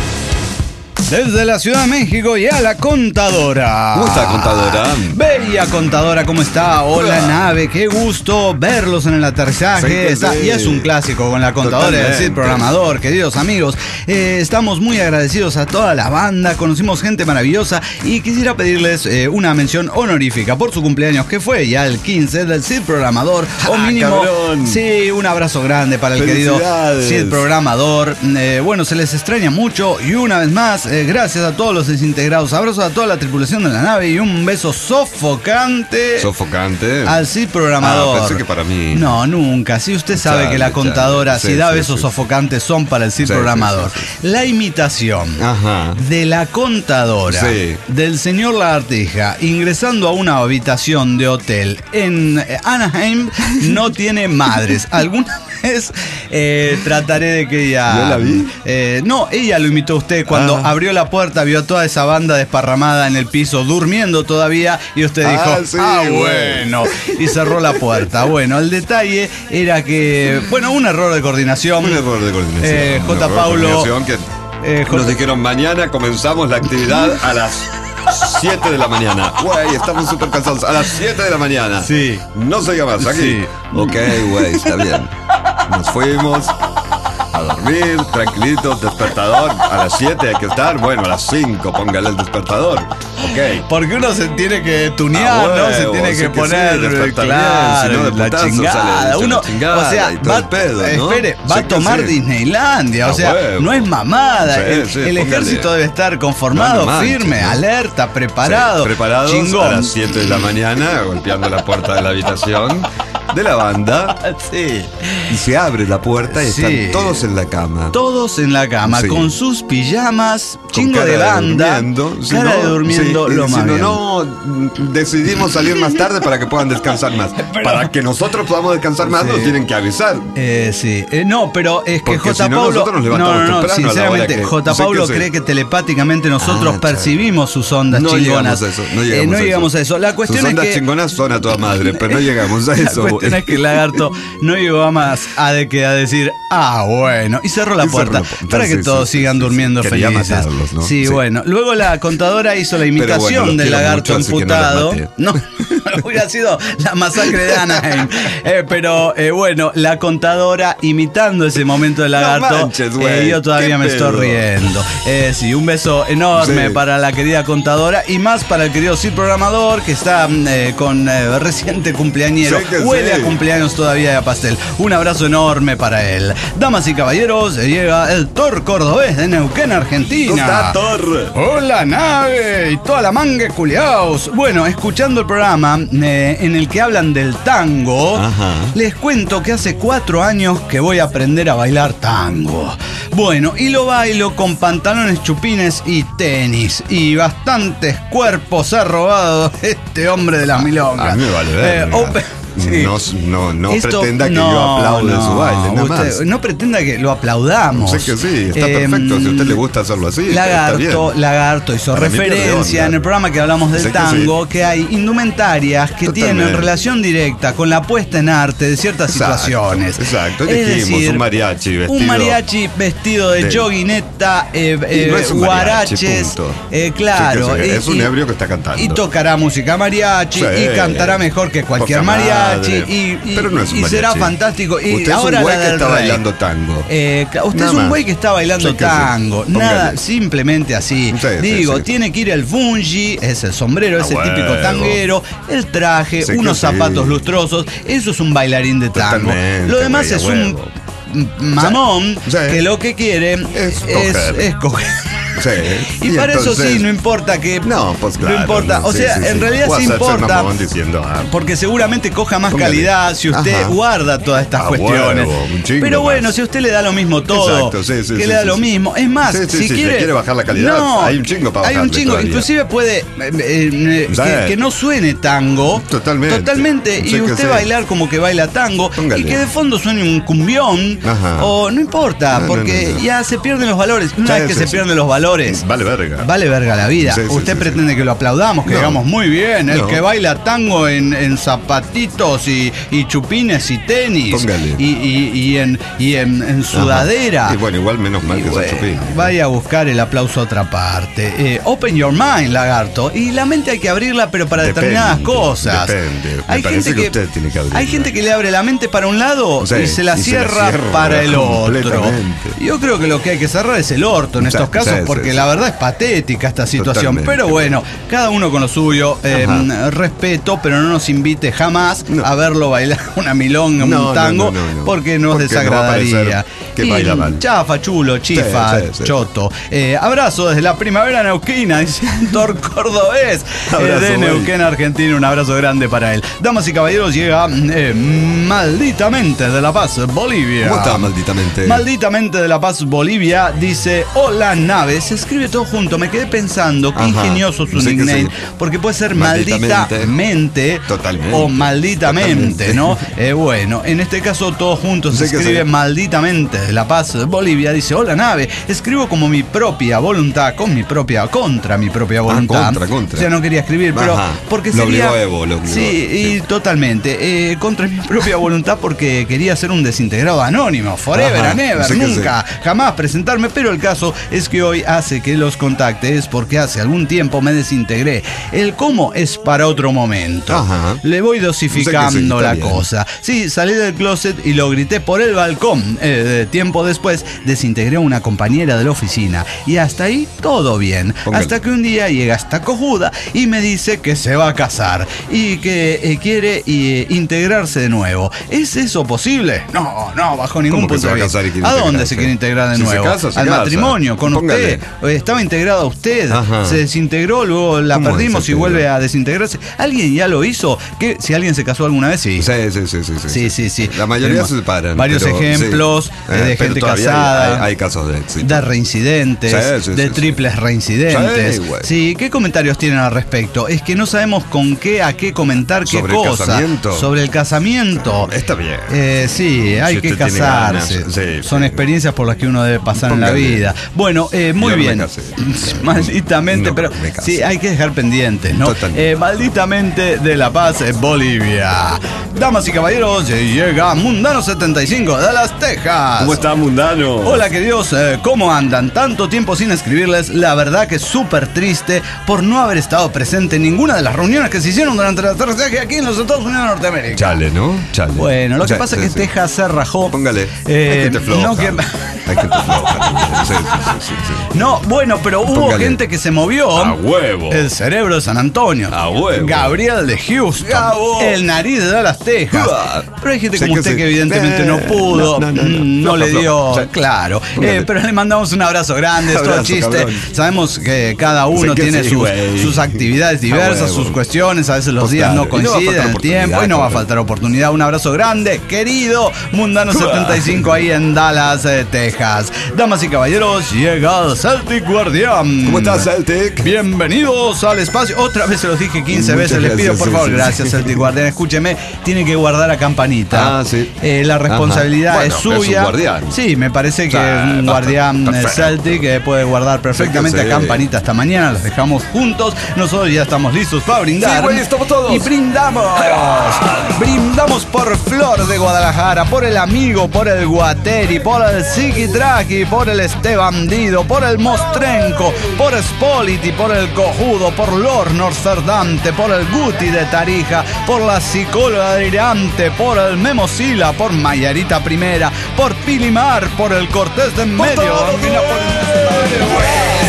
Desde la Ciudad de México y a la contadora. ¿Cómo está, contadora? Bella contadora, ¿cómo está? Hola, Hola. nave, qué gusto verlos en el aterrizaje. Sí, sí. Y es un clásico con la contadora y el Totalmente. Cid programador, queridos amigos. Estamos muy agradecidos a toda la banda, conocimos gente maravillosa y quisiera pedirles una mención honorífica por su cumpleaños, que fue ya el 15 del Cid programador. O mínimo, cabrón. sí, un abrazo grande para el querido Felicidades. Cid programador. Bueno, se les extraña mucho y una vez más, gracias a todos los desintegrados, abrazos a toda la tripulación de la nave y un beso sofocante Sofocante. al Cid programador. Pensé que para mí. No, nunca. Si usted sabe Chale, que la chale. contadora, Sí, si da sí, besos sí. sofocantes, son para el Cid Sí, programador. sí, sí, La imitación Ajá. de la contadora Sí. del señor Lagartija ingresando a una habitación de hotel en Anaheim no tiene madres. ¿Alguna vez trataré de que ella... ¿Yo la vi? No, ella lo imitó a usted cuando abrió la puerta, vio a toda esa banda desparramada en el piso, durmiendo todavía, y usted dijo, sí, bueno, bueno. y cerró la puerta. Bueno, el detalle era que, bueno, un error de coordinación. Un error de coordinación. Un J. error de Paulo. coordinación que J. nos dijeron mañana comenzamos la actividad a las 7 de la mañana. Güey, estamos súper cansados. A las 7 de la mañana. Sí. No se diga más, aquí. Sí. Ok, güey, está bien. Nos fuimos a dormir, tranquilitos, despertador. A las 7 hay que estar. Bueno, a las 5 póngale el despertador. Ok. Porque uno se tiene que tunear, ¿no? Se huevo, tiene sí que sí, poner, despertar claro, bien, si no de la putazo chingada. sale Uno, la chingada o sea, y todo el pedo, ¿no? espere, va Sí a que tomar sí. Disneylandia, o A sea, huevo. no es mamada. Sí, el sí, el póngale. ejército debe estar conformado, No, no manches, firme, ¿no? alerta, preparado, Sí, preparados chingón. a las 7 de la mañana, golpeando la puerta de la habitación de la banda. Sí. Y se abre la puerta y Sí. están todos en la cama. Todos en la cama, Sí. con sus pijamas, Con chingo cara de banda, durmiendo. Si cara de no, durmiendo, sí, lo más diciendo, bien. no, decidimos salir más tarde para que puedan descansar más. Para que nosotros podamos descansar más, Sí. nos tienen que avisar. Sí, no, pero es que Porque J. si no, Paulo. nosotros nos levantamos temprano a la hora sinceramente, que- J. sé Paulo que sí. cree que telepáticamente nosotros Ah, percibimos sus ondas No chingonas. llegamos a eso, no llegamos, no llegamos a eso. La cuestión Sus es ondas que. chingonas son a toda madre, pero no llegamos a eso. La cuestión güey. es que el lagarto no llegó a más a decir, bueno, y cerró la Y cerró puerta la puerta. para que Sí, todos sí, sigan sí, sí. durmiendo Quería felices. matarlos, ¿no? Sí, Sí. bueno. Luego la contadora hizo la imitación bueno, los del quiero lagarto mucho, así que no los emputado. maté. No, hubiera sido la masacre de Anaheim. Pero bueno, la contadora imitando ese momento del lagarto. manches, güey. Yo todavía ¿Qué me pedo? estoy riendo. Sí, un beso enorme Sí. para la querida contadora y más para el querido Cid programador que está con reciente cumpleañero. Sí que Huele sí. a cumpleaños todavía y a pastel. Un abrazo enorme para él. Damas y caballeros, llega el Thor cordobés de Neuquén, Argentina. ¿Cómo está, Thor? Hola, nave y toda la manga culiaos. Bueno, escuchando el programa, programa en el que hablan del tango, Ajá. les cuento que hace 4 años que voy a aprender a bailar tango. Bueno, y lo bailo con pantalones chupines y tenis. Y bastantes cuerpos ha robado este hombre de las milongas. A mí me vale ver. Sí. No Esto- pretenda que no, yo aplaude no, su baile, nada usted más. no pretenda que lo aplaudamos. Sé que sí, está perfecto. Si a usted le gusta hacerlo así, está bien. Lagarto hizo Para mí pierde referencia onda. en el programa que hablamos del Sé que tango sí. que hay indumentarias que Totalmente. tienen relación directa con la puesta en arte de ciertas situaciones. Exacto, Es dijimos decir, un mariachi vestido. Un mariachi vestido de de- joguineta, Y no es un mariachi, guaraches, punto. claro. Sí, que sí, es un ebrio que está cantando. Y tocará música mariachi Sí. y cantará mejor que cualquier Poca mariachi madre. Pero no es un y será mariachi. fantástico. Y Usted ahora es un güey la que del está rey. bailando tango. Usted Nada es un más. güey que está bailando Sí que sí. tango. Póngale. Nada, simplemente así. Sí, Digo, sí. tiene que ir el fungi, es el sombrero, ese huevo. típico tanguero, el traje, Sí que unos sí. zapatos lustrosos. Eso es un bailarín de tango. Totalmente, Lo demás güey, a es un huevo. mamón Sí. que lo que quiere es coger. Sí. Y para entonces- eso sí, no importa que. No, pues claro. No importa. no, O sí, sea, sí, en sí. realidad O sí hacerse importa. mamón diciendo, Porque seguramente coja más Póngale. calidad si usted Ajá. guarda todas estas A cuestiones. huevo, un chingo Pero bueno, más. si a usted le da lo mismo todo, Exacto, sí, sí, que sí, le da sí, lo sí. mismo. Es más, Sí, sí, si sí, quiere. le quiere bajar la calidad, no, hay un chingo para Hay un bajarle chingo. todavía. Inclusive puede Sí. que no suene tango. Totalmente. Y Sí que usted sí. bailar como que baila tango. Póngale. Y que de fondo suene un cumbión. Ajá. O no importa, No, porque no, no. ya se pierden los valores. Una Sí, vez que sí, se sí. pierden los valores. Vale verga. Vale verga la vida. Sí, sí, Usted sí, pretende que lo aplaudamos, que No. digamos muy bien, el No. que baila tango en zapatitos y chupines y tenis. Póngale. Y en sudadera. Y bueno, igual menos mal Y que bueno, sea chupín. vaya a buscar el aplauso a otra parte. Open your mind, lagarto. Y la mente hay que abrirla, pero para Depende, determinadas cosas. depende. Me Hay parece gente que usted tiene que abrirla. hay gente que le abre la mente para un lado Sí, y se la y se la cierra cierra para el otro. completamente. Yo creo que lo que hay que cerrar es el orto en Sí, estos casos, sí, sí, porque sí. la verdad es patética esta situación. Totalmente. Pero bueno, cada uno con lo suyo. Respeto, pero no nos invite jamás No. a verlo bailar una milonga, No, un tango, no. porque nos Porque no va a desagradaría. parecer que baila mal. Chafa, chulo, chifa, Sí, sí, sí. choto. Abrazo desde la primavera neuquina, dice Héctor Cordobés, Abrazo, de güey. Neuquén, Argentina. Un abrazo grande para él. Damas y caballeros, llega Malditamente de La Paz, Bolivia. ¿Cómo está, malditamente? Malditamente de La Paz, Bolivia, dice: Hola, nave. Se escribe todo junto. Me quedé pensando, qué Ajá. ingenioso su Sí que nickname. sí. Porque puede ser Malditamente. malditamente Totalmente. o malditamente, Totalmente. ¿no? Bueno, en este caso, todo junto se Sí que escribe sí. Malditamente de La Paz, Bolivia. Dice: Hola, nave. Escribo como mi propia voluntad, contra mi propia voluntad. contra. O sea, no quería escribir, pero Ajá. porque Lo sería. obligó Evo, lo obligó. Sí, y totalmente. Contra mi propia voluntad, porque quería ser un desintegrado anónimo. Forever Ajá. and ever, Sí que nunca, jamás presentarme. Pero el caso es que hoy hace que los contactes, porque hace algún tiempo me desintegré. El cómo es para otro momento. Ajá. Le voy dosificando Sí que sí, está la bien. cosa. Sí, salí del closet y lo grité por el balcón. Tiempo después desintegré a una compañera de la oficina. Y hasta ahí todo bien. Póngale. Hasta que un día llega esta cojuda y me dice que se va a casar y que quiere integrarse de nuevo. ¿Es eso posible? No, bajo ningún ¿Cómo que punto se va de a vista. casar y quiere ¿A dónde integrarse? se quiere integrar de Si se nuevo? casa, se Al casa. matrimonio, con Póngale. usted. Estaba integrada usted. Ajá. Se desintegró, luego la ¿Cómo perdimos y desintegró? vuelve a desintegrarse. ¿Alguien ya lo hizo? ¿Qué? Si alguien se casó alguna vez, sí. Sí. La mayoría Tenemos se separan. varios pero, ejemplos sí. de Pero gente todavía casada. Hay casos de éxito. De reincidentes, Sí, de sí. triples reincidentes. Sí, güey. Sí, ¿qué comentarios tienen al respecto? Es que no sabemos con qué, a qué comentar, qué ¿Sobre el cosa. casamiento? Sobre el casamiento. Está bien. Sí, hay Si que usted tiene casarse. ganas, sí, Son sí. experiencias por las que uno debe pasar en la Póngale. vida. Bueno, muy Yo no me bien. casé. Malditamente, No, pero me casé. sí, hay que dejar pendientes, ¿no? Totalmente. Malditamente de La Paz, Bolivia. Damas y caballeros, llega Mundano75 de Las Tejas. ¿Cómo está, mundano? Hola queridos, ¿cómo andan? Tanto tiempo sin escribirles, la verdad que es súper triste por no haber estado presente en ninguna de las reuniones que se hicieron durante la tercera aquí en los Estados Unidos de Norteamérica. Chale, ¿no? Chale. Bueno, lo que Sí, pasa sí, es que sí. Texas se rajó. Póngale. Hay gente floja. no que- Hay gente floja. Sí. No, bueno, pero hubo Póngale. gente que se movió. A huevo. El cerebro de San Antonio. A huevo. Gabriel de Houston. Bravo. El nariz de Dallas, Texas. Pero hay gente Sé como que usted sí. que evidentemente no pudo. No le dio. Sí. Claro. Póngale. Pero le mandamos un abrazo grande. Es todo Abrazo, chiste. cabrón. Sabemos que cada uno Sé que tiene sí, güey. sus actividades diversas, huevo. sus cuestiones. A veces los Pues días no claro. Y no va a coinciden faltar el tiempo. Y oportunidad, no va a cabrón. faltar oportunidad. Un abrazo grande, querido Mundano 75 ahí en Dallas, Texas. Damas y caballeros, llega el Celtic Guardián. ¿Cómo estás, Celtic? Bienvenidos al espacio. Otra vez se los dije 15 Muchas veces. Les pido gracias, por sí, favor, sí, gracias, sí. Celtic Guardián. Escúcheme, tiene que guardar la campanita. Ah, sí. La responsabilidad Ajá. es Bueno, es un suya. guardián. Sí, me parece que un guardián Celtic puede guardar perfectamente Sí. la campanita hasta mañana. Las dejamos juntos. Nosotros ya estamos listos para brindar. Sí, güey, estamos todos. Y brindamos. Brindamos por Flor de Guadalajara, por el amigo, por el Guateri, por el Zikitraki, por el Bandido, por el Mostrenco, por Spoliti, por el Cojudo, por Lord Norserdante, por el Guti de Tarija, por la psicóloga delirante, por el Memosila, por Mayarita Primera, por Pilimar, por el Cortés de en medio. Mira, por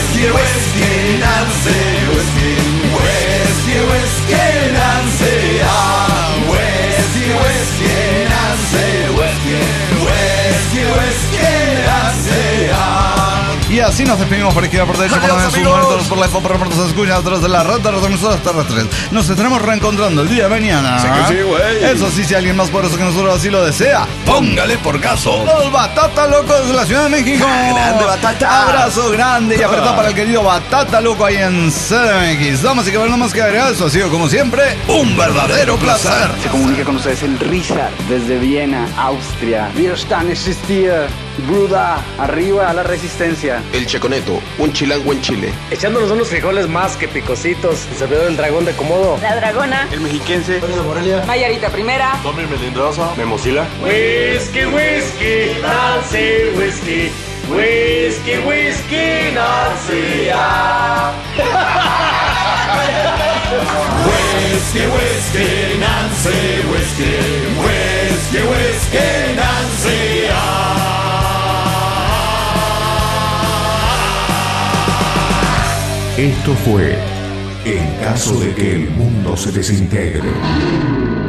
Y así nos despedimos por izquierda, por derecha, por la derecha, por la por nos escuchan a través de la red de las emisoras terrestres. Nos estaremos reencontrando el día de mañana. Sí que sí, güey. Eso sí, si alguien más poderoso que nosotros así lo desea, Póngale por caso. los Batata Locos de la Ciudad de México. Grande, Batata. Abrazo grande y apretado para el querido Batata Loco ahí en CDMX. Damas y caballeros, no más que agregar, eso ha sido como siempre un verdadero placer. Se comunica con ustedes el Richard desde Viena, Austria. Wir están existir. Bruda, arriba a la resistencia. El Checoneto, un chilango en Chile. Echándonos unos frijoles más que picositos. El servidor del dragón de Komodo. La Dragona, El mexiquense. Mayarita Primera, Memosila. Whisky, whisky, Nancy, whisky. Whisky, whisky, Nancy. Whisky, whisky, Nancy, whisky. Whisky, whisky, Nancy. Esto fue En caso de que el mundo se desintegre.